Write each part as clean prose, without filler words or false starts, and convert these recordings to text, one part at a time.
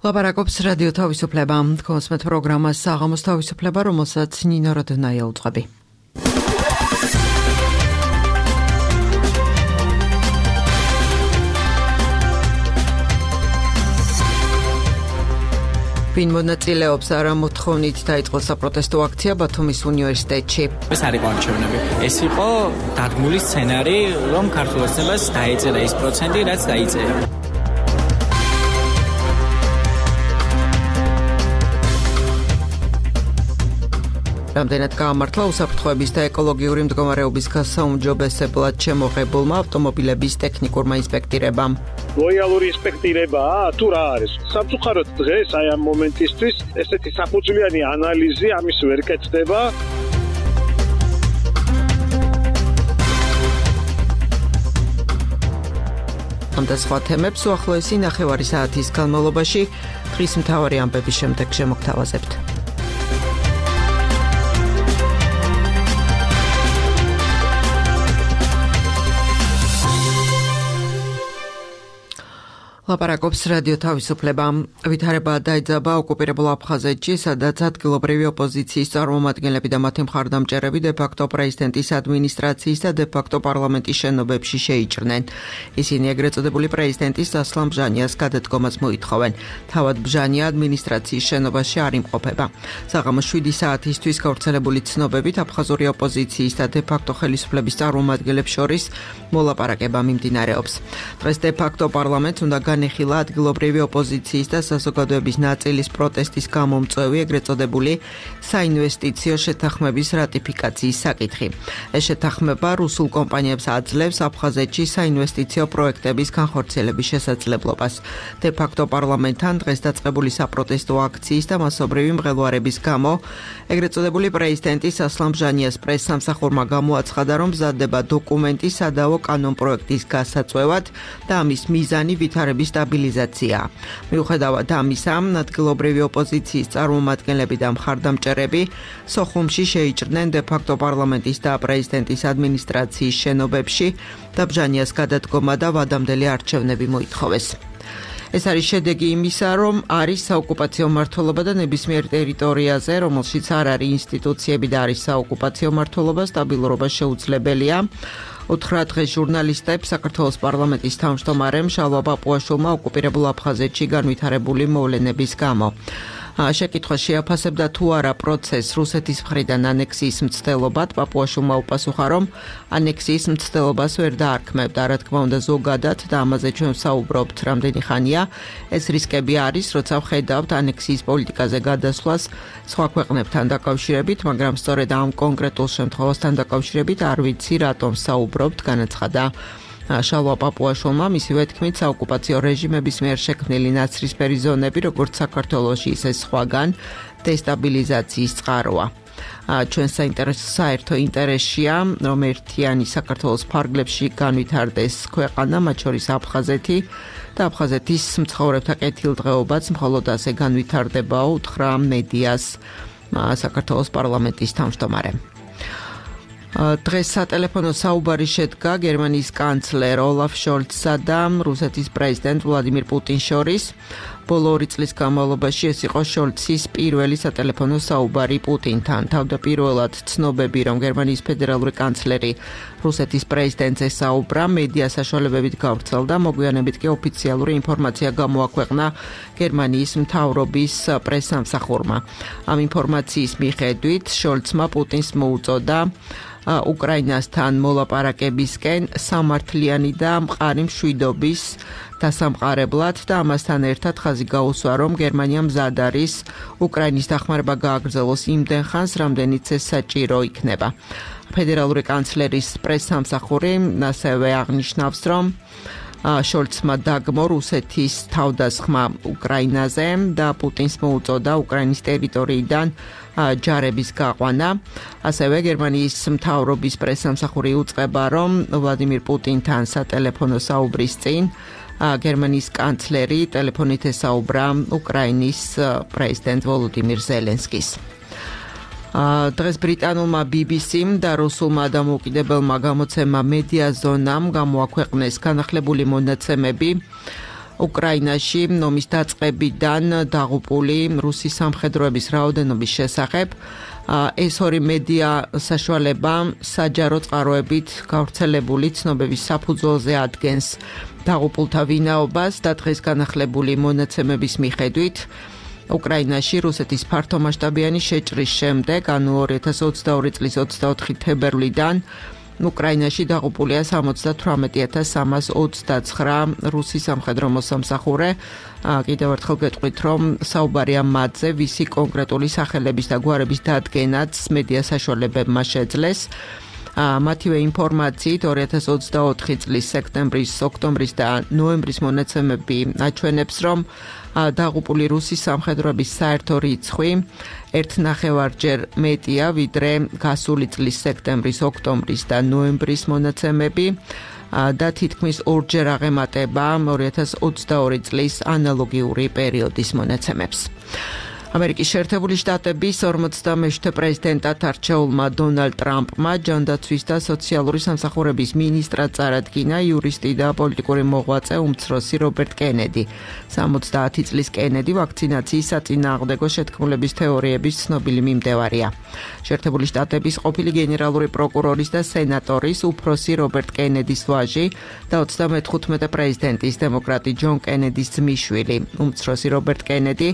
ლაპარაკობს რადიო თავისუფლება. კონსმეთ პროგრამას საღამოს თავისუფლება, რომელსაც ნინო როდნაია უძღვები. ვინ მონაწილეობს არა მოთხოვნით დაიწყო საპროტესტო აქცია ბათუმის უნივერსიტეტში. ეს არის არჩევნები. ეს იყო დადგმული სცენარი, რომ ქართულ ოცნებას დაეწერა ის პროცენტი, რაც დაიწერა. რამდენად გაამართლა უსაფრთხოების და ეკოლოგიური მდგომარეობის გასაუმჯობესებლად შემოღებულმა ავტომობილების ტექნიკურმა ინსპექტირებამ. ლოიალური ინსპექტირებაა თუ რა არის? სამწუხაროდ დღეს აი ამ მომენტისთვის ესეთი საფუძვლიანი ანალიზი ამის ვერ კეთდება. ამ და სხვა თემებს უახლოესი ნახევარი საათის განმავლობაში დღის მთავარი ამბების შემდეგ შემოგთავაზებთ. ლაპარაკობს რადიო თავისუფლება. ვითარება დაიძაბა ოკუპირებულ აფხაზეთში, სადაც ადგილობრივი ოპოზიციის წარმომადგენლები და მათი მხარდამჭერები დე-ფაქტო პრეზიდენტის ადმინისტრაციის და დე-ფაქტო პარლამენტის შენობებში შეიჭრნენ. ისინი ეგრეთ წოდებული პრეზიდენტის ასლან ბჟანიას გადადგომას მოითხოვენ. თავად ბჟანია ადმინისტრაციის შენობაში არ იმყოფება. საღამოს 7 საათისთვის გავრცელებული ცნობებით აფხაზური ოპოზიციის და დე-ფაქტო ხელისუფლების წარმომადგენლებს შორის მოლაპარაკება მიმდინარეობს. დღეს დე-ფაქტო პარლამენტს უნდა განეხილა ადგილობრივი ოპოზიციის და საზოგადოების ნაწილის პროტესტის გამომწვევი ეგრეთ წოდებული საინვესტიციო შეთანხმების რატიფიკაციის საკითხი. ეს შეთანხმება რუსულ კომპანიებს აძლევს აფხაზეთში საინვესტიციო პროექტების განხორციელების შესაძლებლობას. დე-ფაქტო პარლამენტთან დღეს დაწყებული საპროტესტო აქციის და მასობრივი მღელვარების გამო ეგრეთ წოდებული პრეზიდენტის ასლან ბჟანიას პრესსამსახურმა გამოაცხადა, რომ მზადდება დოკუმენტი სადავო კანონპროექტის გასაწვევად და ამის მიზანი ვითარების სტაბილიზაცია. მიუხედავად ამისა, ადგილობრივი ოპოზიციის წარმომადგენლები და მხარდამჭერები სოხუმში შეიჭრნენ დე-ფაქტო პარლამენტის და პრეზიდენტის ადმინისტრაციის შენობებში და ბჟანიას გადადგომა და ვადამდელი არჩევნები მოითხოვეს. ეს არის შედეგი იმისა, რომ არის საოკუპაციო მმართველობა და ნებისმიერ ტერიტორიაზე, რომელშიც არ არის ინსტიტუციები და არის საოკუპაციო მმართველობა, სტაბილურობა შეუძლებელია. უთხრა დღეს ჟურნალისტებს საქართველოს პარლამენტის თავმჯდომარემ შალვა პაპუაშვილმა ოკუპირებულ აფხაზეთში განვითარებული მოვლენების გამო. შეკითხვა შეაფასებდა თუ არა პროცესს რუსეთის მხრიდან ანექსიის მცდელობად, პაპუაშვილმა უპასუხა, რომ ანექსიის მცდელობას ვერ დაარქმევდა, რა თქმა უნდა ზოგადად და ამაზე ჩვენ ვსაუბრობთ რამდენი ხანია. ეს რისკები არის, როცა ვხედავთ ანექსიის პოლიტიკაზე გადასვლას სხვა ქვეყნებთან დაკავშირებით, მაგრამ სწორედ ამ კონკრეტულ შემთხვევასთან დაკავშირებით არ ვიცი რატომ საუბრობთ, განაცხადა. შალვა პაპუაშვილმა მისივე თქმით საოკუპაციო რეჟიმების მიერ შექმნილი ნაცრისფერი ზონები, როგორც საქართველოში, ისე სხვაგან დესტაბილიზაციის წყაროა. ჩვენ საერთო ინტერესშია, რომ ერთიანი საქართველოს ფარგლებში განვითარდეს ქვეყანა, მათ შორის აფხაზეთი და აფხაზეთის მცხოვრებთა კეთილდღეობაც მხოლოდ ასე განვითარდებაო, უთხრა მედიას საქართველოს პარლამენტის თავმჯდომარემ. დღეს სატელეფონო საუბარი შედგა გერმანიის კანცლერ ოლაფ შოლცსა და რუსეთის პრეზიდენტ ვლადიმირ პუტინს შორის. ბოლო 2 წლის განმავლობაში ეს იყო შოლცის პირველი სატელეფონო საუბარი პუტინთან. თავდაპირველად ცნობები, რომ გერმანიის ფედერალური კანცლერი რუსეთის პრეზიდენტზე საუბრა, მედია საშუალებებით გავრცელდა, მოგვიანებით კი ოფიციალური ინფორმაცია გამოაქვეყნა გერმანიის მთავრობის პრესსამსახურმა. ამ ინფორმაციის მიხედვით შოლცმა პუტინს მოუწოდა უკრაინასთან მოლაპარაკებისკენ სამართლიანი და მყარი მშვიდობის დასამყარებლად და ამასთან ერთად ხაზი გაუსვა, რომ გერმანია მზად არის უკრაინის დახმარება გააგრძელოს იმდენ ხანს, რამდენიც ეს საჭირო იქნება. ფედერალური კანცლერის პრესსამსახური ასევე აღნიშნავს, რომ შოლცმა დაგმო რუსეთის თავდასხმა უკრაინაზე და პუტინს მოუწოდა უკრაინის ტერიტორიიდან ჯარების გაყვანა. ასევე გერმანიის მთავრობის პრესსამსახური უწყება, რომ ვლადიმირ პუტინთან სატელეფონო საუბრის წინ გერმანიის კანცლერი ტელეფონით ესაუბრა უკრაინის პრეზიდენტ ვოლოდიმირ ზელენსკის. დღეს ბრიტანულმა BBC-მ და რუსულმა დამოუკიდებელმა გამოცემამ მედია ზონამ გამოაქვეყნეს განახლებული მონაცემები უკრაინაში ომის დაწყებიდან დაღუპული რუსი სამხედროების რაოდენობის შესახებ. ეს ორი მედია საშუალება საჯარო წყაროებით გავრცელებული ცნობების საფუძველზე ადგენს დაღუპულთა ვინაობას და დღეს განახლებული მონაცემების მიხედვით უკრაინაში რუსეთის ფართომასშტაბიანი შეჭრის შემდეგ, ანუ 2022 წლის 24 თებერვლიდან უკრაინაში დაღუპულია 78329 რუსი სამხედრო მოსამსახურე. კიდევ ერთხელ გეტყვით, რომ საუბარია მათზე, ვისი კონკრეტული სახელების და გვარების დადგენაც მედია საშუალებებმა შეძლეს. მათივე ინფორმაციით 2024 წლის სექტემბრის, ოქტომბრის და ნოემბრის მონაცემები აჩვენებს, რომ დაღუპული რუსი სამხედროების საერთო რიცხვი 1.5-ჯერ მეტია, ვიდრე გასული წლის სექტემბრის, ოქტომბრის და ნოემბრის მონაცემები და თითქმის 2-ჯერ აღემატება 2022 წლის ანალოგიური პერიოდის მონაცემებს. ამერიკის შეერთებული შტატების 47-მე პრეზიდენტად არჩეულმა დონალდ ტრამპმა ჯანდაცვის და სოციალური სამსახურების მინისტრად წარადგინა იურისტი და პოლიტიკური მოღვაწე უმცროსი რობერტ კენედი. 70 წლის კენედი ვაქცინაციის საწინააღმდეგო შეთქმულების თეორიების ცნობილი მიმდევარია. შეერთებული შტატების ყოფილი გენერალური პროკურორის და სენატორის უფროსი რობერტ კენედის ვაჟი და 35-მე პრეზიდენტის დემოკრატი ჯონ კენედის ძმისშვილი. უმცროსი რობერტ კენედი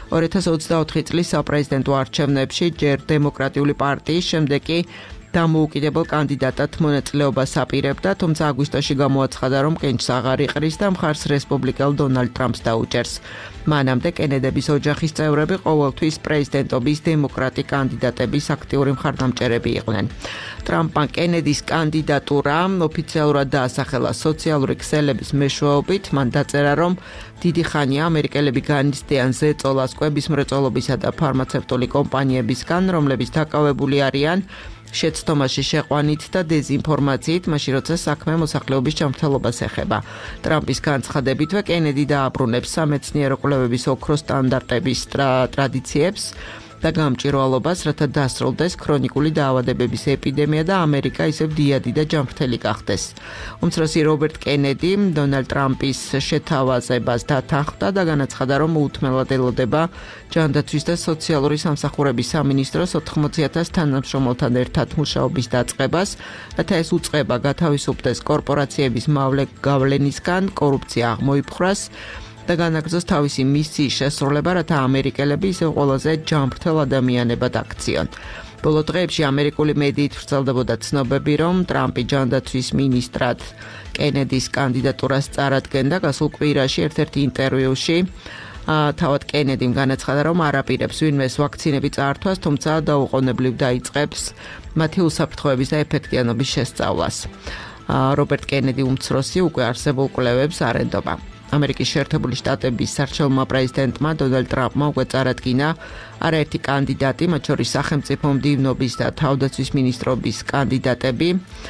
2024 წლის საპრეზიდენტო არჩევნებში ჯერ დემოკრატიული პარტიის, შემდეგ კი დამოუკიდებელ კანდიდატად მონაწილეობას აპირებდა, თუმცა აგვისტოში გამოაცხადა, რომ კენჭს აღარ იყრის და მხარს რესპუბლიკელ დონალდ ტრამპს დაუჭერს. მანამდე კენედების ოჯახის წევრები ყოველთვის პრეზიდენტობის დემოკრატი კანდიდატების აქტიური მხარდამჭერები იყვნენ. ტრამპმა კენედის კანდიდატურა ოფიციალურად დაასახელა სოციალური ქსელების მეშვეობით, მან დაწერა, რომ დიდი ხანია ამერიკელები განიცდიან ზეწოლას კვების მრეწველობისა და ფარმაცევტული კომპანიებისგან, რომლებიც დაკავებული არიან შეცდომაში შეყვანით და დეზინფორმაციით, მაშინ როცა საქმე მოსახლეობის ჯანმრთელობას ეხება. ტრამპის განცხადებითვე კენედი დააბრუნებს სამეცნიერო კვლევების ოქროს სტანდარტების ტრადიციებს და გამჭვირვალობას, რათა დასრულდეს ქრონიკული დაავადებების ეპიდემია და ამერიკა ისევ დიადი და ჯანმრთელი გახდეს. უმცროსი რობერტ კენედი დონალდ ტრამპის შეთავაზებას დათანხმდა და განაცხადა, რომ უთმელად ელოდება ჯანდაცვის და სოციალური სამსახურების სამინისტროს 80,000 თანამშრომელთან ერთად მუშაობის დაწყებას, რათა ეს უწყება გათავისუფლდეს კორპორაციების მავლე-გავლენისგან, კორუფცია აღმოიფხვრას და განაგრძოს თავისი მისიის შესრულება, რათა ამერიკელები ისევ ყველაზე ჯანმრთელ ადამიანებად აქციონ. ბოლო დღეებში ამერიკული მედიით ვრცელდებოდა ცნობები, რომ ტრამპი ჯანდაცვის მინისტრად კენედის კანდიდატურას წარადგენდა. გასულ კვირაში ერთ-ერთ ინტერვიუში თავად კენედიმ განაცხადა, რომ არ აპირებს ვინმეს ვაქცინები წაართვას, თუმცა დაუყოვნებლივ დაიწყებს მათი უსაფრთხოების და ეფექტიანობის შესწავლას. რობერტ კენედი უმცროსი უკვე არსებულ კვლევებს არ ენდობა. ამერიკის შეერთებული შტატების სარჩეულმა პრეზიდენტმა დონალდ ტრამპმა უკვე წარადგინა არაერთი კანდიდატი, მათ შორის სახელმწიფო მდივნობის და თავდაცვის მინისტრობის კანდიდატები.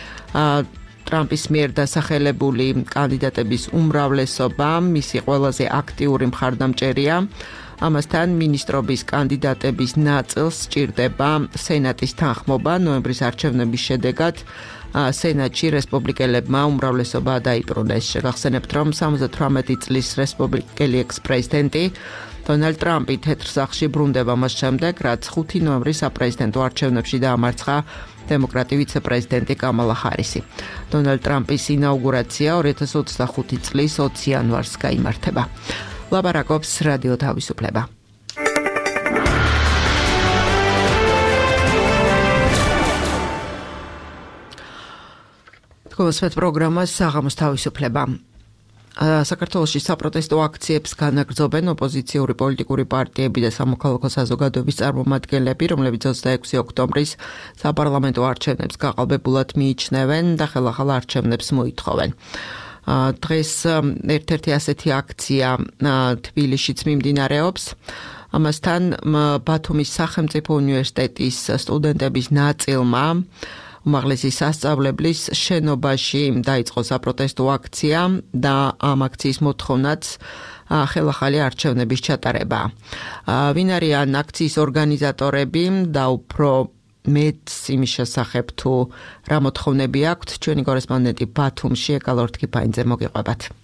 ტრამპის მიერ დასახელებული კანდიდატების უმრავლესობა მისი ყველაზე აქტიური მხარდამჭერია. ამასთან მინისტრობის კანდიდატების ნაწილს სჭირდება სენატის თანხმობა. ნოემბრის არჩევნების შედეგად სენატში რესპუბლიკელებმა უმრავლესობა დაიბრუნეს. შეგახსენებთ, რომ 78 წლის რესპუბლიკელი ექს-პრეზიდენტი დონალდ ტრამპი თეთრ სახლში ბრუნდება მას შემდეგ, რაც 5 ნოემბრის საპრეზიდენტო არჩევნებში დაამარცხა დემოკრატი ვიცე-პრეზიდენტი კამალა ჰარისი. დონალდ ტრამპის ინაუგურაცია 2025 წლის 20 იანვარს გაიმართება. ლაპარაკობს რადიო თავისუფლება. გოსმეთ პროგრამას საღამოს თავისუფლება. საქართველოში საპროტესტო აქციებს განაგრძობენ ოპოზიციური პოლიტიკური პარტიები და სამოქალაქო საზოგადოების წარმომადგენლები, რომლებიც 26 ოქტომბრის საპარლამენტო არჩევნებს გაყალბებულად მიიჩნევენ და ხელახალ არჩევნებს მოითხოვენ. დღეს ერთ-ერთი ასეთი აქცია თბილისშიც მიმდინარეობს. ამასთან ბათუმის სახელმწიფო უნივერსიტეტის სტუდენტების ნაწილმა უმაღლესი სასწავლებლის შენობაში დაიწყო საპროტესტო აქცია და ამ აქციის მოთხოვნაც ხელახალი არჩევნების ჩატარება. ვინ არიან აქციის ორგანიზატორები და უფრო მეც იმის შესახებ თუ რა მოთხოვნები აქვთ, ჩვენი კორესპონდენტი ბათუმში ეკალორთქიფაინძე მოგიყვებათ.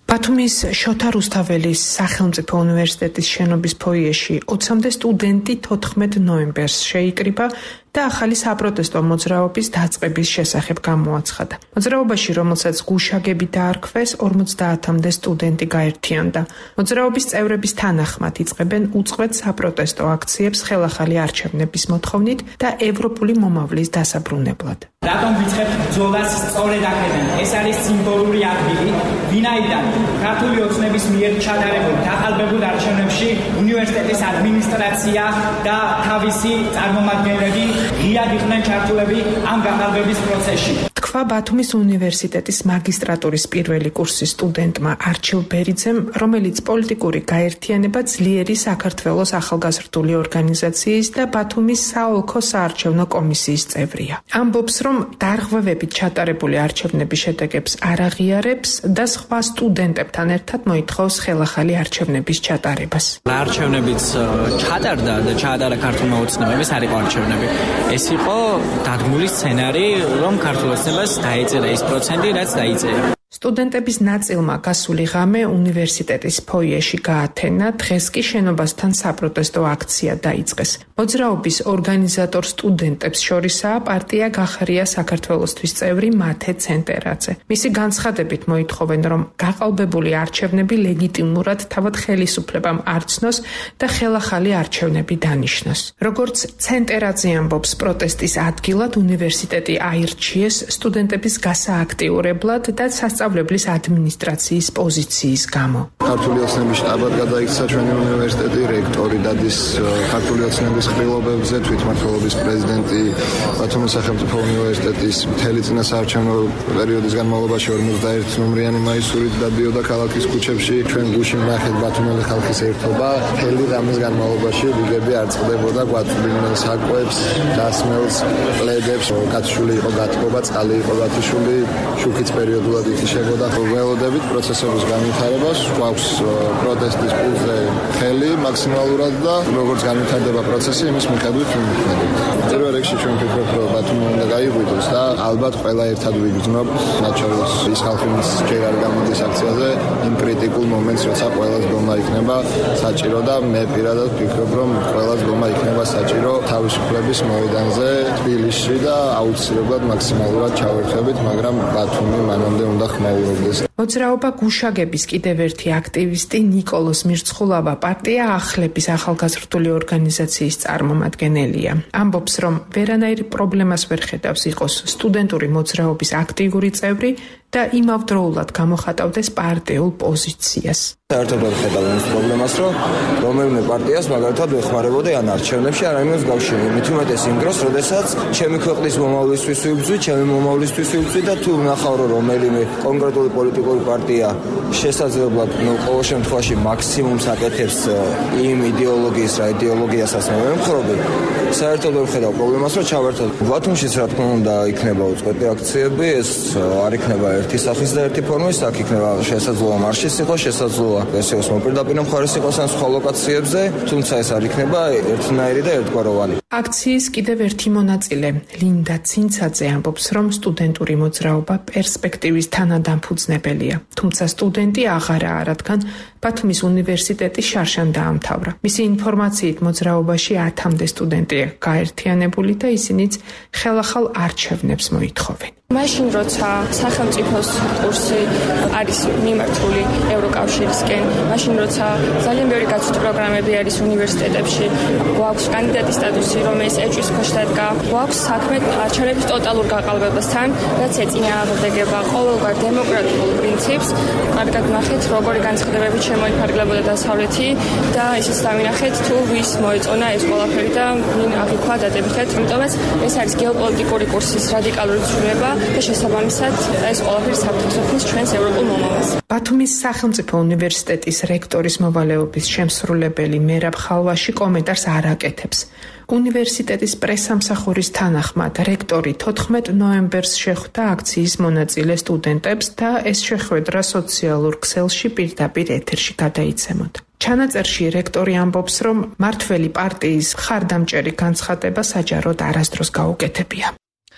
ბათუმის შოთა რუსთაველის სახელმწიფო უნივერსიტეტის შენობის ფოიეში 20-მდე სტუდენტი 14 ნოემბერს შეიკრიბა და ახალი საპროტესტო მოძრაობის დაწყების შესახებ გამოაცხადა. მოძრაობაში, რომელსაც გუშაგები დაარქვეს, 50-მდე სტუდენტი გაერთიანდა. მოძრაობის წევრების თანახმად იწყებენ უწყვეტ საპროტესტო აქციებს ხელახალი არჩევნების მოთხოვნით და ევროპული მომავლის დასაბრუნებლად. რატომ ვიწყებთ ბრძოლას სწორედ აქედან? ეს არის სიმბოლური ადგილი, ვინაიდან ქართული ოცნების მიერ ჩატარებულ დაყალბებულ არჩევნებში უნივერსიტეტის ადმინისტრაცია და თავისი წარმომადგენლები ღიად იყვნენ ჩართულები ამ გაყალბების პროცესში. თქვა ბათუმის უნივერსიტეტის მაგისტრატურის პირველი კურსის სტუდენტმა არჩილ ბერიძემ, რომელიც პოლიტიკური გაერთიანება ძლიერი საქართველოს ახალგაზრდული ორგანიზაციის და ბათუმის საოლქო საარჩევნო კომისიის წევრია. ამბობს, რომ დარღვევებით ჩატარებული არჩევნების შედეგებს არ აღიარებს და სხვა სტუდენტებთან ერთად მოითხოვს ხელახალი არჩევნების ჩატარებას. არჩევნებიც ჩატარდა და ჩაატარა ქართულმა ოცნებებს, არ იყო არჩევნები. ეს იყო დადგმული სცენარი, რომ ქართულ ოცნებას დაეწერა ის პროცენტი, რაც დაიწერა. სტუდენტების ნაწილმა გასული ღამე უნივერსიტეტის ფოიეში გაათენა, დღეს კი შენობასთან საპროტესტო აქცია დაიწყეს. მოძრაობის ორგანიზატორ სტუდენტებს შორისაა პარტია გახარია საქართველოსთვის წევრი მათე ცენტერაძე. მისი განცხადებით მოითხოვენ, რომ გაყალბებული არჩევნები ლეგიტიმურად თავად ხელისუფლებამ არცნოს და ხელახალი არჩევნები დანიშნოს. როგორც ცენტერაძე ამბობს, პროტესტის ადგილად უნივერსიტეტი აირჩიეს სტუდენტების გასააქტიურებლად და სწავლებლის ადმინისტრაციის პოზიციის გამო. ქართული ოცნების შტაბად გადაიქცა ჩვენი უნივერსიტეტი, რექტორი დადის ქართული ოცნების ხილობებზე, თვითმმართველობის პრეზიდენტი ბათუმის სახელმწიფო უნივერსიტეტის მთელი წინასაარჩევნო პერიოდის განმავლობაში 41 ნომრიანი მაისურით დადიოდა ქალაქის ქუჩებში. ჩვენ გუში ვნახეთ ბათუმელი ხალხის ერთობა, მთელი ღამის განმავლობაში რიგები არ წყდებოდა, გვაწვდიდნენ საკვებს, დასმელს, პლედებს, გათიშული იყო გათბობა, წყალი იყო გათიშული, შუქიც პერიოდულად იშებოდა. ველოდებით პროცესების განვითარებას, გვაქვს პროტესტის პულსზე ხელი მაქსიმალურად და როგორც განვითარდება პროცესი, იმის მიხედვით ვიმოქმედებით. პირველ რიგში ჩვენ ვფიქრობთ, რომ ბათუმი უნდა გაიღვიძოს და ალბათ ყველა ერთად ვიგრძნობთ, მათ შორის ის ხალხი, ვინც ჯერ არ გამოდის აქციაზე, იმ კრიტიკულ მომენტს, როცა ყველას დომა იქნება საჭირო და მე პირადად ვფიქრობ, რომ ყველას დომა იქნება საჭირო თავისუფლების მოედანზე თბილისში და აუცილებლად მაქსიმალურად ჩავერთვებით, მაგრამ ბათუმი მანამდე უნდა ხმაურობდეს. მოძრაობა გუშაგების კიდევ ერთი აქტივისტი ნიკოლოზ მირცხულავა პარტია ახლების ახალგაზრდული ორგანიზაციის წარმომადგენელია. ამბობს, რომ ვერანაირ პრობლემას ვერ ხედავს იყოს სტუდენტური მოძრაობის აქტიური წევრი და იმავდროულად გამოხატავდეს პარტიულ პოზიციას. საერთოდ ვერ ხედავ იმ პრობლემას, რომ რომელიმე პარტიას მაგალითად ვეხმარებოდი ან არჩევნებში არ ამის გავშენე. მით უმეტეს იმ დროს, როდესაც ჩემი ქვეყნის მომავლისთვის ვიბრძვი, ჩემი მომავლისთვის ვიბრძვი და თუ ვნახავ, რომ რომელიმე კონკრეტული პოლიტიკური პარტია შესაძლებლად ყოველ შემთხვევაში მაქსიმუმს აკეთებს იმ იდეოლოგიის, რა იდეოლოგიასაც მე ვემხრობი, საერთოდ ვერ ხედავ პრობლემას, რომ ჩავერთოთ. ბათუმშიც რა თქმა უნდა იქნება უწყვეტი აქციები, ეს არ იქნება ერთი სახის და ერთი ფორმის, აქ იქნება შესაძლოა მარშიც იყოს, შესაძლოა ეს იყოს მოპირდაპირ მხარეს იყოს ან სხვა ლოკაციებზე, თუმცა ეს არ იქნება ერთნაირი და ერთგვაროვანი. აქციის კიდევ ერთი მონაწილე, ლინდა ცინცაძე ამბობს, რომ სტუდენტური მოძრაობა პერსპექტივის თანადამფუძნებელია, თუმცა სტუდენტი აღარაა, რადგან ბათუმის უნივერსიტეტი შარშან დაამთავრა. მისი ინფორმაციით მოძრაობაში 10-მდე სტუდენტია გაერთიანებული და ისინიც ხელახალ არჩევნებს მოითხოვენ. მაშინ როცა სახელმწიფოს კურსი არის მიმართული ევროკავშირისკენ, მაშინ როცა ძალიან ბევრი გაცვლის პროგრამები არის უნივერსიტეტებში, გვაქვს კანდიდატის სტატუსი, რომელიც ეჭვის ქვეშ დადგა, გვაქვს საქმე არჩევნების ტოტალურ გაყალბებასთან, რაც ეწინააღმდეგება ყოველგვარ დემოკრატიულ პრინციპს. კარგად ნახეთ, როგორი განცხადებები შემოიფარგლებოდა დასავლეთი და ისიც დავინახეთ, თუ ვის მოეწონა ეს ყველაფერი და ვინ აღიქვა დადებითად. ამიტომაც ეს არის გეოპოლიტიკური კურსის რადიკალური ცვლილება და შესაბამისად ეს ყველაფერი საფრთხეს ჩვენს ევროპულ მომავალს. ბათუმის სახელმწიფო უნივერსიტეტის რექტორის მოვალეობის შემსრულებელი მერაბ ხალვაში კომენტარს არ აკეთებს. უნივერსიტეტის პრესამსახურის თანახმად, რექტორი 14 ნოემბერს შეხვდა აქციის მონაწილე სტუდენტებს და ეს შეხვედრა სოციალურ ქსელში პირდაპირ ეთერში გადაიცემოდა. ჩანაწერში რექტორი ამბობს, რომ მართველი პარტიის მხარდამჭერი განცხადება საჯაროდ არასდროს გაუკეთებია.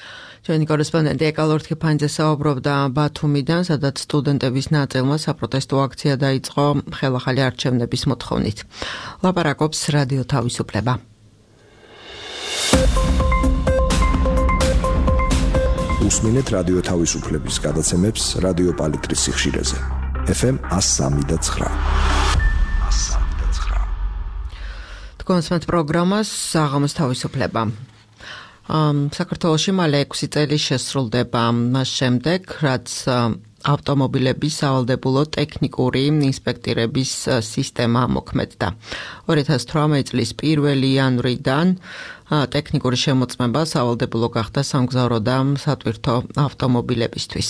ჩვენი კორესპონდენტი ეკალორ თქიფანიძე საუბრობდა ბათუმიდან, სადაც სტუდენტების ნაწილმა საპროტესტო აქცია დაიწყო ხელახალი არჩევნების მოთხოვნით. ლაპარაკობს რადიო თავისუფლება. უსმენთ რადიო თავისუფლების გადაცემებს რადიო პალიტრის სიხშირეზე. FM 103.9. თქვენს პროგრამას საღამოს თავისუფლება. საქართველოში მალე 6 წელი შესრულდება მას შემდეგ, რაც ავტომობილების სავალდებულო ტექნიკური ინსპექტირების სისტემა მოქმედდა. 2018 წლის 1 იანვრიდან ტექნიკური შემოწმება სავალდებულო გახდა სამგზავრო და სატვირთო ავტომობილებისთვის.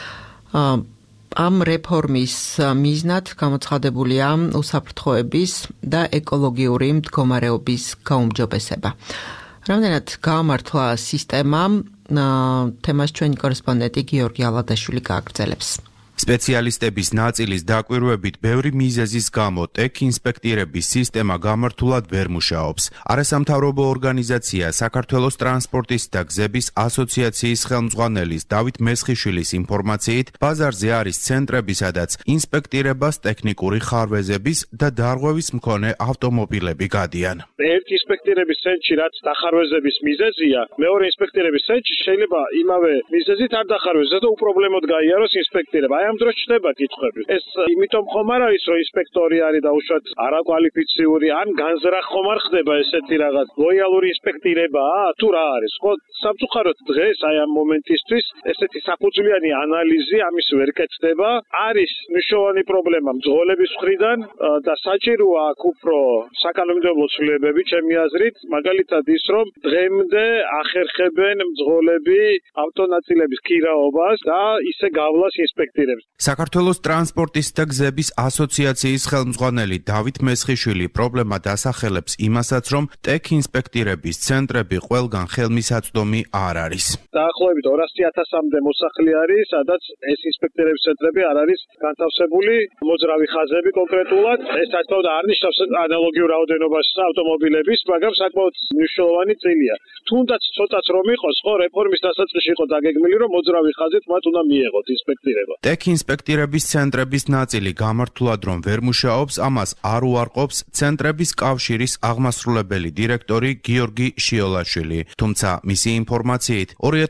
ამ რეფორმის მიზნად გამოცხადებულია უსაფრთხოების და ეკოლოგიური მდგომარეობის გაუმჯობესება. რამდენად გაამართლა სისტემა, თემას ჩვენი კორესპონდენტი გიორგი ალადაშვილი გააგრძელებს. სპეციალისტების ნაწილის დაკვირვებით ბევრი მიზეზის გამო ტექ ინსპექტირების სისტემა გამართულად ვერ მუშაობს. არასამთავრობო ორგანიზაცია საქართველოს ტრანსპორტის და გზების ასოციაციის ხელმძღვანელის დავით მესხიშვილის ინფორმაციით, ბაზარზე არის ცენტრები, სადაც ინსპექტირებას ტექნიკური ხარვეზების და დარღვევის მქონე ავტომობილები გადიან. ერთ ინსპექტირების ცენტრში რაც დახარვეზების მიზეზია, მეორე ინსპექტირების ცენტრში შეიძლება იმავე მიზეზით არ დახარვეზდეს და უპრობლემოდ გაიაროს ინსპექტირება. ამ დროს ჩდება კითხვები. ეს იმიტომ ხომ არ არის, რომ ინსპექტორი არის და უშუალოდ არაკვალიფიციური, ან განზრახ ხომ არ ხდება ესეთი რაღაც ლოიალური ინსპექტირებაა, თუ რა არის? ხო, სამწუხაროდ დღეს აი ამ მომენტისთვის ესეთი საფუძვლიანი ანალიზი ამის ვერ კეთდება. არის მნიშვნელოვანი პრობლემა მძღოლების მხრიდან და საჭიროა აქ უფრო საკანონმდებლო ცვლილებები, ჩემი აზრით, მაგალითად ის, რომ დღემდე ახერხებენ მძღოლები ავტონაწილების ქირაობას და ისე გავლას ინსპექტირებს. საქართველოს ტრანსპორტის და გზების ასოციაციის ხელმძღვანელი დავით მესხიშვილი პრობლემა დასახელებს იმასაც, რომ ტექ ინსპექტირების ცენტრები ყველგან ხელმისაწვდომი არ არის. დაახლოებით 200,000-მდე მოსახლე არის, სადაც ეს ინსპექტირების ცენტრები არ არის განთავსებული, მოძრავი ხაზები კონკრეტულად. ეს თვითონ არ ნიშნავს ანალოგიურ რაოდენობას ავტომობილების, მაგრამ საკმაოდ მნიშვნელოვანი წილია. თუნდაც ცოტაც რომ იყოს, ხო, რეფორმის დასაწყისში იყო დაგეგმილი, რომ მოძრავი ხაზით მათ უნდა მიეღოთ ინსპექტირება. ტექ ინსპექტირების ცენტრების ნაწილი გამართულად რომ ვერ მუშაობს, ამას არ უარყოფს ცენტრების კავშირის აღმასრულებელი დირექტორი გიორგი შიოლაშვილი. თუმცა მისი ინფორმაციით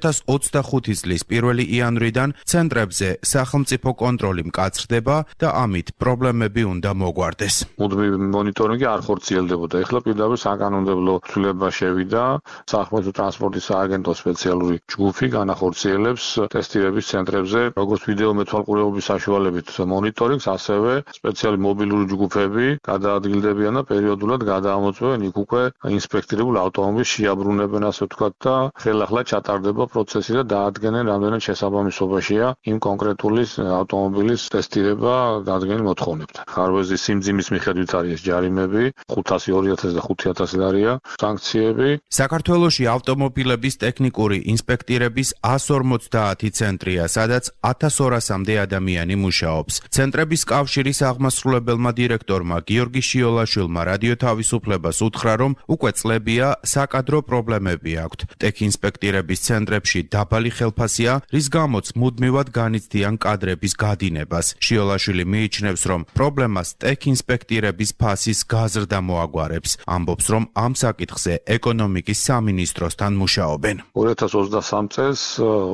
2025 წლის 1 იანვრიდან ცენტრებზე სახელმწიფო კონტროლი მკაცრდება და ამით პრობლემები უნდა მოგვარდეს. მუდმივი მონიტორინგი არ ხორციელდებოდა. ეხლა პირდაპირ საკანონმდებლო ცვლილება შევიდა. სახელმწიფო ტრანსპორტის სააგენტოს სპეციალური ჯგუფი განახორციელებს ტესტირების ცენტრებზე როგორც ვიდეო მეთვალყურეობის საშუალებით მონიტორინგს, ასევე სპეციალური მობილური ჯგუფები გადაადგილდებიან და პერიოდულად გადაამოწმებენ იქ უკვე ინსპექტირებულ ავტომობილს, შეაბრუნებენ ასე ვთქვათ და ხელახლა ჩატარდება პროცესი და დაადგენენ რამდენად შესაბამისობაშია იმ კონკრეტული ავტომობილის ტესტირება დადგენილ მოთხოვნებთან. ხარვეზის სიმძიმის მიხედვით არის ჯარიმები 500, 2000 და 5000 ლარია სანქციები. საქართველოში ავტომობილების ტექნიკური ინსპექტირების 150 ცენტრია, სადაც 1200-მდე ადამიანი მუშაობს. ცენტრების კავშირის აღმასრულებელმა დირექტორმა გიორგი შიოლაშვილმა რადიო თავისუფლებას უთხრა, რომ უკვე წლებია საკადრო პრობლემები აქვთ. ტექ ინსპექტირების ცენტრებში დაბალი ხელფასია, რის გამოც მუდმივად განიცდიან კადრების გადინებას. შიოლაშვილი მიიჩნევს, რომ პრობლემას ტექ ინსპექტირების ფასის გაზრდა მოაგვარებს. ამბობს, რომ ამ საკითხზე ეკონომიკის სამინისტროსთან მუშაობენ. 2023 წელს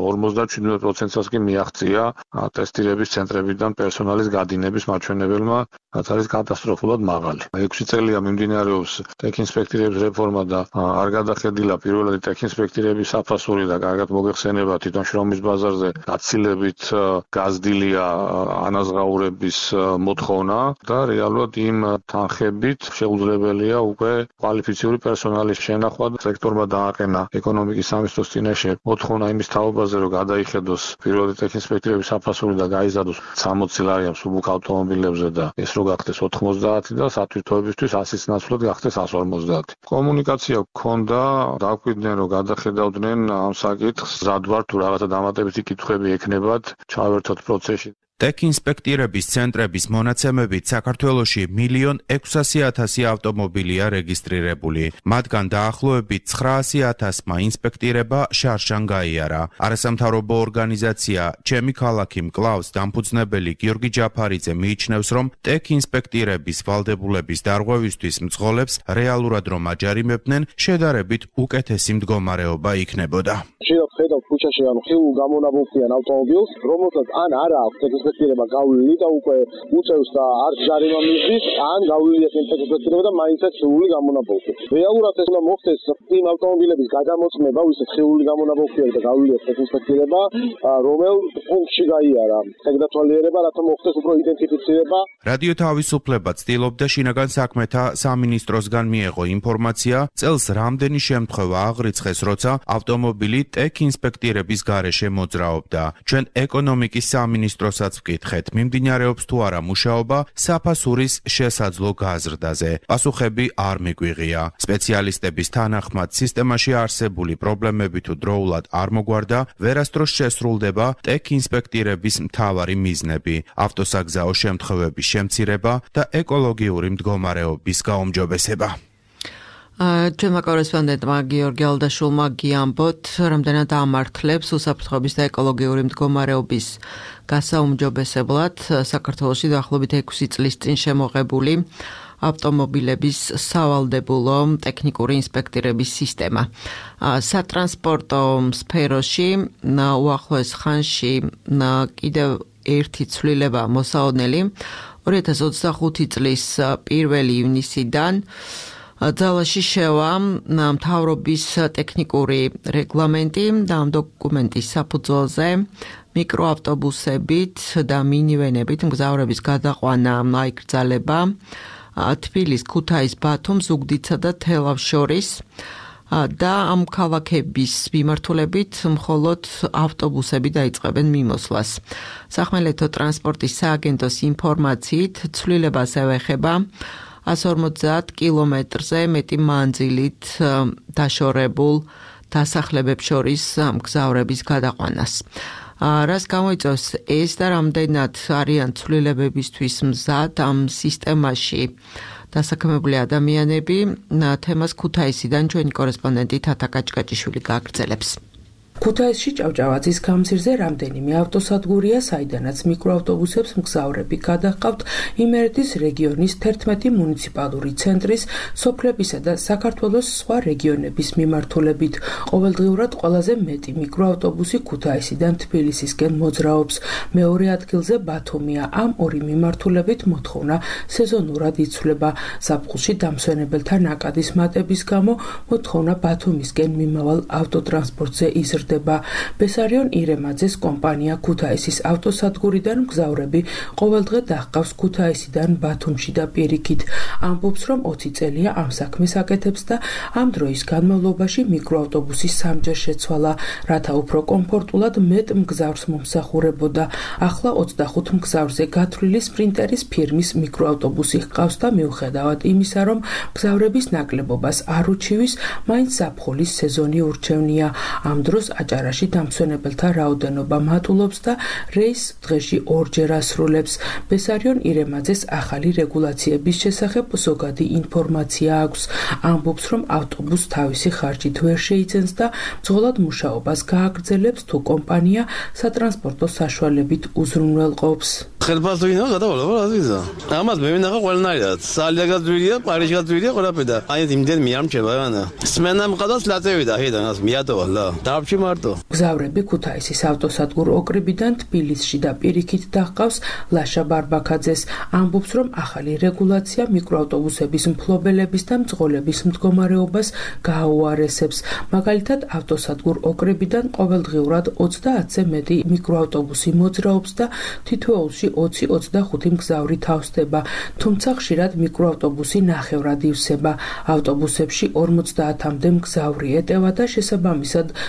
57%-ს კი მიაღწია ტესტირების ცენტრებიდან პერსონალის გადინების მაჩვენებელმა, რაც არის კატასტროფულად მაღალი. 6 წელია მიმდინარეობს ტექ ინსპექტირების რეფორმა და არ გადახედილა პირველადი ტექ ინსპექტირების საფასური და კარგად მოგეხსენება თვითონ შრომის ბაზარზე გაცილებით გაზრდილია ანაზღაურების მოთხოვნა და რეალურად იმ თანხებით შეუძლებელია უკვე კვალიფიციური პერსონალის შენახვა. სექტორმა დააყენა ეკონომიკის სამინისტროს წინაშე მოთხოვნა იმის თაობაზე, რომ გადაიხედოს პირველადი ტექ ინსპექტირების საფასური და გაიზარდოს 60 ლარი ამ სუბუქ ავტომობილებზე და ეს რო გახდეს 90 და სათვითოებისთვის 100-ის ნაცვლად გახდეს 150. კომუნიკაცია გქონდა, დაგვიდნენ რომ გადახედავდნენ ამ საკითხს, ზად ვარ თუ რაღაცა დამატებითი კითხვები ექნებათ, ჩავერთოთ პროცესში. ტექ ინსპექტირების ცენტრების მონაცემებით საქართველოში 1,600,000 ავტომობილია რეგისტრირებული. მათგან დაახლოებით 900,000-მა ინსპექტირება შარშან გაიარა. არასამთავრობო ორგანიზაცია ჩემი ქალაქი მკლავს დამფუძნებელი გიორგი ჯაფარიძე მიიჩნევს, რომ ტექ ინსპექტირების ვალდებულების დარღვევისთვის მძღოლებს რეალურად რომ აჯარიმებდნენ, შედარებით უკეთესი მდგომარეობა იქნებოდა. შეიძლება ხედავთ ქუჩაში ანუ ხილულ გამონაბოლქვიან ავტომობილს, რომელსაც ან არა აქვს ინსპექტირება გავლილი და უკვე უწევს და არ ჯარიმა მისდის, ან გავლილი აქვს ინსპექტირება და მაინცაც ხილული გამონაბოლქვი. რეალურად ეს უნდა მოხდეს იმ ავტომობილების გადამოწმება, ვისაც ხილული გამონაბოლქვი აქვს და გავლილი აქვს ინსპექტირება, რომელ პუნქტში გაიარა. შეგდათვალიერება, რათა მოხდეს უფრო იდენტიფიცირება. რადიო თავისუფლება ცდილობდა შინაგან საქმეთა სამინისტროსგან მიეღო ინფორმაცია, წელს რამდენი შემთხვევა აღრიცხეს, როცა ავტომობილი ტექ ინსპექტირების გარეშე მოძრაობდა. ჩვენ ეკონომიკის სამინისტროსაც ვკითხეთ, მიმდინარეობს თუ არა მუშაობა საფასურის შესაძლო გაზრდაზე. პასუხები არ მიგვიღია. სპეციალისტების თანახმად სისტემაში არსებული პრობლემები თუ დროულად არ მოგვარდა, ვერასდროს შესრულდება ტექ ინსპექტირების მთავარი მიზნები: ავტოსაგზაო შემთხვევების შემცირება და ეკოლოგიური მდგომარეობის გაუმჯობესება. ჩვენმა კორესპონდენტმა გიორგი ალდაშულმა გიამბოთ, რამდენად ამართლებს უსაფრთხოების და ეკოლოგიური მდგომარეობის გასაუმჯობესებლად საქართველოში დაახლოებით 6 წლის წინ შემოღებული ავტომობილების სავალდებულო ტექნიკური ინსპექტირების სისტემა. სატრანსპორტო სფეროში უახლოეს ხანში კიდევ ერთი ცვლილება მოსაოდნელი 2025 წლის 1 ივნისიდან ძალაში შევა მთავრობის ტექნიკური რეგლამენტი და ამ დოკუმენტის საფუძველზე მიკროავტობუსებით და მინივენებით მგზავრების გადაყვანა აიკრძალება თბილისის, ქუთაისის, ბათუმის, ზუგდიდსა და თელავის შორის და ამ ქალაქების მიმართულებით მხოლოდ ავტობუსები დაიწყებენ მიმოსვლას. სახმელეთო ტრანსპორტის სააგენტოს ინფორმაციით ცვლილებას ეხება 150 კილომეტრზე მეტი მანძილით დაშორებულ დასახლებებს შორის მგზავრების გადაყვანას. რას გამოიწვევს ეს და რამდენად არიან ცვლილებებისთვის მზად ამ სისტემაში დასაქმებული ადამიანები, თემას ქუთაისიდან ჩვენი კორესპონდენტი თათა კაჭკაჭიშვილი გააგრძელებს. ქუთაისში ჭავჭავაძის გამზირზე რამდენიმე ავტოსადგურია, საიდანაც მიკროავტობუსებს მგზავრები გადაჰყავთ იმერეთის რეგიონის 11 მუნიციპალური ცენტრის, სოფლებისა და საქართველოს სხვა რეგიონების მიმართულებით. ყოველდღიურად ყველაზე მეტი მიკროავტობუსი ქუთაისიდან თბილისისკენ მოძრაობს. მეორე ადგილზე ბათუმია. ამ ორი მიმართულებით მოთხოვნა სეზონურად იცვლება. ზაფხულში დამსვენებელთა ნაკადის მატების გამო მოთხოვნა ბათუმისკენ მიმავალ ავტოტრანსპორტზე იზრდება. ბესარიონ ირემაძეს კომპანია ქუთაისის ავტოსადგურიდან მგზავრები ყოველდღე დაჰყავს ქუთაისიდან ბათუმში და პირიქით. ამბობს, რომ 20 წელია ამ საქმეს აკეთებს და ამ დროის განმავლობაში მიკროავტობუსის სამჯერ შეცვალა, რათა უფრო კომფორტულად მეტ მგზავრს მომსახურებოდა. ახლა 25 მგზავრზე გათვლილი სპრინტერის ფირმის მიკროავტობუსი ჰყავს და მიუხედავად იმისა, რომ მგზავრების ნაკლებობას არ უჩივის, მაინც ზაფხულის სეზონი ურჩევნია. ამ დროს აჭარაში დამსვენებელთა რაოდენობა მატულობს და რეისს დღეში ორჯერ ასრულებს. ბესარიონ ირემაძეს ახალი რეგულაციების შესახებ ზოგადი ინფორმაცია აქვს. ამბობს, რომ ავტობუსს თავისი ხარჯით ვერ შეიძენს და მძღოლად მუშაობას გააგრძელებს, თუ კომპანია სატრანსპორტო საშუალებით უზრუნველყოფს. ხელფასვინო გადავალო რა ვიზა. ამას მე მინახა ყველანაირად. სალიაგაც ვირია, პარიჟგაც ვირია, ყველაფერი და აი იმდენ მიამჩება ანა. სმენა მყადას ლაწევი და ჰედან ას მიატოვალა. დავჭი მარტო. მგზავრები ქუთაისის ავტოსადგურ ოკრიბიდან თბილისში და პირიქით დაჰყავს ლაშა ბარბაქაძეს. ამბობს, რომ ახალი რეგულაცია მიკროავტობუსების მფლობელების და მძღოლების მდგომარეობას გააუარესებს. მაგალითად, ავტოსადგურ ოკრიბიდან ყოველდღიურად 30-ზე მეტი მიკროავტობუსი მოძრაობს და თითოეულში 20-25 მგზავრი თავსდება, თუმცა ხშირად მიკროავტობუსი ნახევრად ივსება. ავტობუსებში 50-მდე მგზავრი ეტევა და შესაბამისად ნაკლებ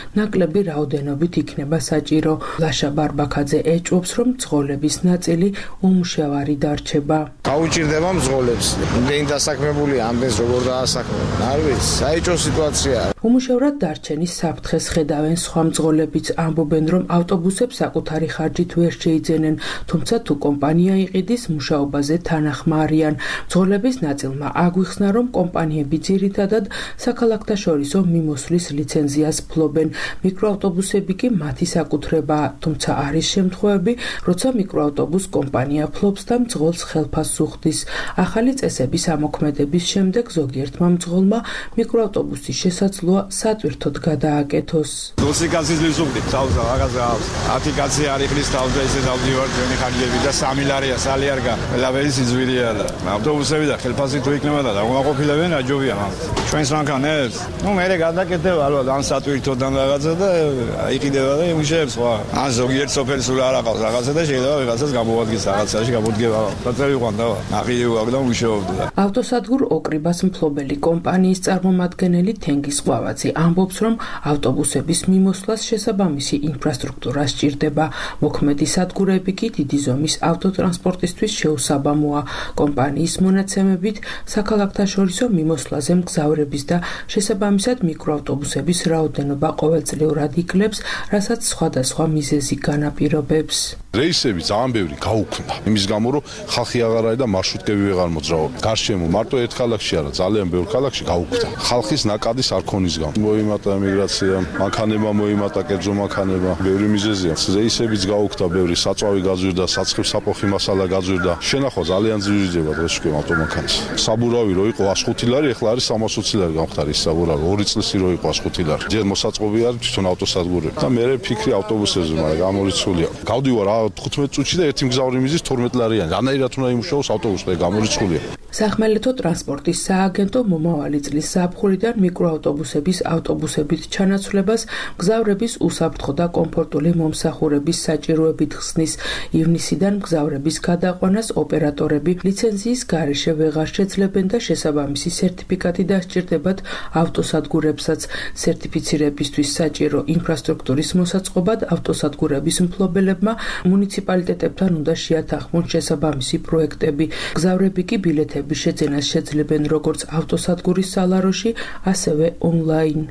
სახსრები რაოდენობით იქნება საჭირო. ლაშა ბარბაქაძე ეჭვობს, რომ მძღოლების ნაწილი უმუშევარი დარჩება. გაუჭირდება მძღოლებს. იმდენი დასაქმებულია, ამდენს როგორ დაასაქმებენ. არ ვიცი, საეჭვო სიტუაციაა. უმუშევრად დარჩენის საფრთხეს ხედავენ სხვა მძღოლებიც, ამბობენ, რომ ავტობუსებს საკუთარი ხარჯით ვერ შეიძენენ, თუმცა თუ კომპანია იყიდის, მუშაობაზე თანახმა არიან. მძღოლების ნაწილმა აგვიხსნა, რომ კომპანიები ძირითადად საქალაქთაშორისო მიმოსვლის ლიცენზიას ფლობენ. მიკროავტობუსები კი მათი საკუთრებაა, თუმცა არის შემთხვევები, როცა მიკროავტობუს კომპანია ფლობს და მძღოლს ხელფასს უხდის. ახალი წესების ამოქმედების შემდეგ ზოგიერთმა მძღოლმა მიკროავტობუსის შესაძლოა სატვირთოდ გადააკეთოს. დოსიკაცის ლიზუკი წავსა რაღაცა აქვს. 10 კაცი არიხლის თავზე ისე დავდივარ ჩვენი ხარჯები და 3 ლარია სალიარგა. ყველაფერი სიძვირია და ავტობუსები და ხელფასი თუ იქნება და უკმაყოფილებენ აჯობია მაგ. ჩვენს მანქანებს. მე გადაკეთდება ალბათ ან სატვირთოდან რაღაცა და იყიდება და იმუშავებს სხვა. ან ზოგიერთ სოფელს სულ არ აყავს რაღაცა და შეიძლება ვიღაცას გამოვადგეს რაღაცაში გამოდგება. საწევი ყვანდა. ნაყიდი ვარ და მუშაობდა. ავტოსადგურ ოკრიბას მფლობელი კომპანიის წარმომადგენელი თენგის ყვავაძე ამბობს, რომ ავტობუსების მიმოსვლას შესაბამისი ინფრასტრუქტურა სჭირდება. მოქმედი სადგურები კი დიდი ზომის ავტოტრანსპორტისთვის შეუსაბამოა. კომპანიის მონაცემებით, საქალაქთაშორისო მიმოსვლაზე მგზავრების და შესაბამისად მიკროავტობუსების რაოდენობა ყოველწლიურად იკლებს, რასაც სხვადასხვა მიზეზი განაპირობებს. რეისები ძალიან ბევრი გაუქმდა. იმის გამო, რომ ხალხი აღარ არის და მარშრუტკები ვეღარ მოძრაობენ. გარშემო მარტო ერთ ქალაქში არა, ძალიან ბევრ ქალაქში გაუქმდა. ხალხის ნაკადის არ ქონის გამო. მოიმატა ემიგრაცია, მანქანება მოიმატა, კერძო მანქანება, ბევრი მიზეზია. რეისებიც გაუქმდა, ბევრი საწვავი გაძვირდა, საცხებ საფოხი მასალა გაძვირდა. შენახვა ძალიან ძვირიდება დღეს უკვე ავტომანქანის. საბურავი რო იყო 105 ლარი, ახლა არის 320 ლარი გამხდარი ის საბურავი. 2 წლის რო იყო 105 ლარი. ჯერ მოსაწყობი არის თვითონ ავტოსადგურები. და მე ფიქრი ავტობუსებზე, მაგრამ გამორიცხულია. გავდივარ 15 წუთში და ერთი მგზავრი მიზის 12 ლარიანი. რანაირად უნდა იმუშაოს ავტობუსზე, გამორიცხულია. სახმელეთო ტრანსპორტის სააგენტო მომავალი წლის ზაფხულიდან მიკროავტობუსების ავტობუსებით ჩანაცვლებას მგზავრების უსაფრთხო და კომფორტული მომსახურების საჭიროებით ხსნის. ივნისიდან მგზავრების გადაყვანას ოპერატორები ლიცენზიის გარეშე ვეღარ შეძლებენ და შესაბამისი სერტიფიკატი დასჭირდებათ ავტოსადგურებსაც. სერტიფიცირებისთვის საჭირო ინფრასტრუქტურის მოსაწყობად ავტოსადგურების მფლობელებმა მუნიციპალიტეტებთან უნდა შეათანხმონ შესაბამისი პროექტები. მგზავრები კი ბილეთების შეძენას შეძლებენ როგორც ავტოსადგურის სალაროში, ასევე ონლაინ.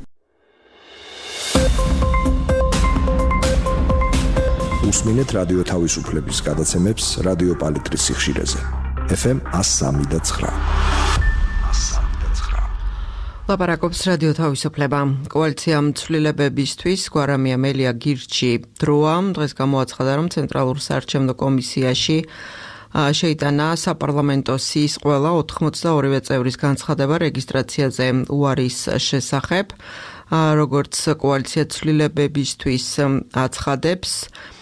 უსმინეთ რადიო თავისუფლების გადაცემებს რადიო პალიტრის სიხშირეზე. FM 103.9. ლაპარაკობს რადიო თავისუფლება. კოალიციამ ცვლილებებისთვის გვარამია მელია გირჩი დროა დღეს გამოაცხადა, რომ ცენტრალურ საარჩევნო კომისიაში შეიტანა საპარლამენტო სიის ყველა 82 წევრის განცხადება რეგისტრაციაზე უარის შესახებ, როგორც კოალიცია ცვლილებებისთვის აცხადებს.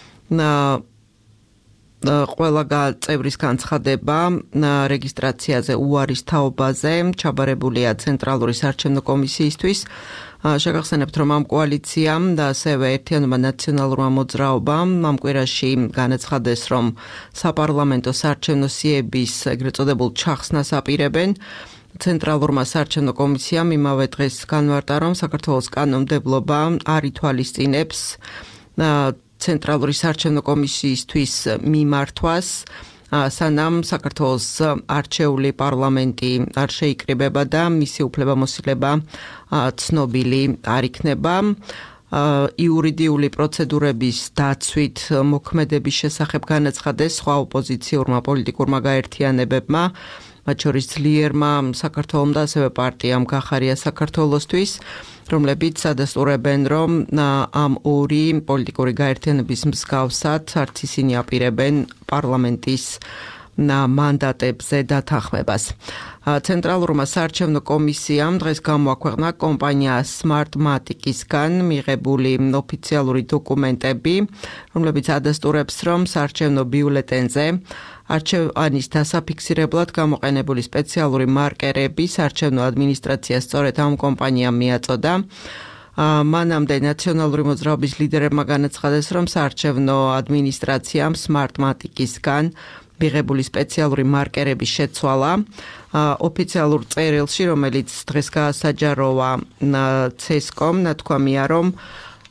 ყველა წევრის განცხადება რეგისტრაციაზე უარის თაობაზე ჩაბარებულია ცენტრალური საარჩევნო კომისიისთვის. შეგახსენებთ, რომ ამ კოალიციამ და ასევე ერთიანობა ნაციონალურმა მოძრაობამ ამ კვირაში განაცხადეს, რომ საპარლამენტო საარჩევნო სიების ეგრეთ წოდებულ ჩახსნას აპირებენ. ცენტრალურმა საარჩევნო კომისიამ იმავე დღეს განმარტა, რომ საქართველოს კანონმდებლობა არ ითვალისწინებს ცენტრალური საარჩევნო კომისიისთვის მიმართვას, სანამ საქართველოს არჩეული პარლამენტი არ შეიკრიბება და მისი უფლებამოსილება ცნობილი არ იქნება. იურიდიული პროცედურების დაცვით მოქმედების შესახებ განაცხადეს სხვა ოპოზიციურმა პოლიტიკურმა გაერთიანებებმა, მათ შორის ძლიერმა საქართველოს და ასევე პარტიამ გახარია საქართველოსთვის, რომლებიც ადასტურებენ, რომ ამ ორი პოლიტიკური გაერთიანების მსგავსად არც ისინი აპირებენ პარლამენტის მანდატებზე დათანხმებას. ცენტრალურმა საარჩევნო კომისიამ დღეს გამოაქვეყნა კომპანია Smartmatic-ისგან მიღებული ოფიციალური დოკუმენტები, რომლებიც ადასტურებს, რომ საარჩევნო ბიულეტენზე არჩევანის დასაფიქსირებლად გამოყენებული სპეციალური მარკერები საარჩევნო ადმინისტრაციას სწორედ ამ კომპანიამ მიაწოდა. მანამდე ნაციონალური მოძრაობის ლიდერებმა განაცხადეს, რომ საარჩევნო ადმინისტრაციამ Smartmatic-ისგან მიღებული სპეციალური მარკერების შეცვალა ოფიციალურ წერილში, რომელიც დღეს გაასაჯაროვა CESCOM, ნათქვამია, რომ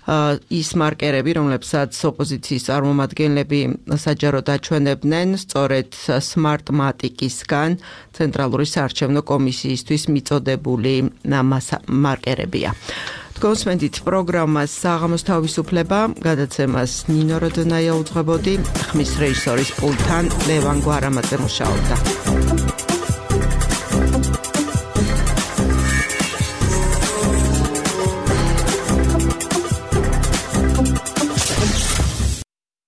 ის მარკერები, რომლებსაც ოპოზიციის წარმომადგენლები საჯაროდ აჩვენებდნენ, სწორედ Smartmatic-ისგან ცენტრალური საარჩევნო კომისიისთვის მიწოდებული მარკერებია. Თქვენს პროგრამას საღამოს თავისუფლება, გადაცემას ნინო როდონაია უძღვებოდი, ხმის რეჟისორის პულტთან ლევან გვარამაძე მუშაობდა.